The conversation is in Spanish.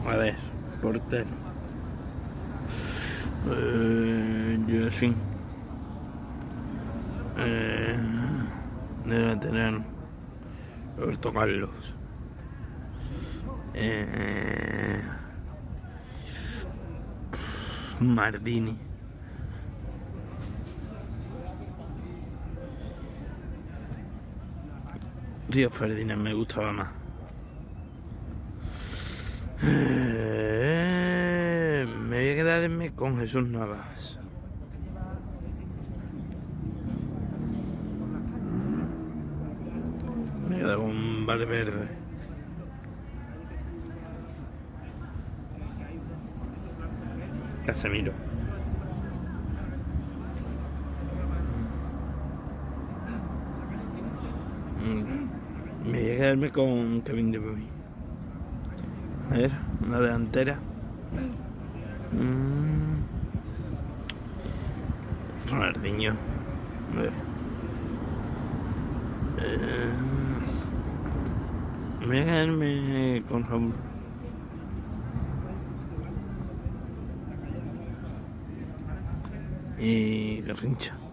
A ver, portero. Yo sí. De lateral. Roberto Carlos. Mardini. Río Ferdinand me gustaba más. Me voy a quedarme con Jesús Navas. Me he quedado con Valverde. Casemiro. Me voy a quedarme con Kevin De Bruyne. A ver, una delantera. Ronaldinho. A ver. Me voy a quedarme con Raúl. Y Garrincha.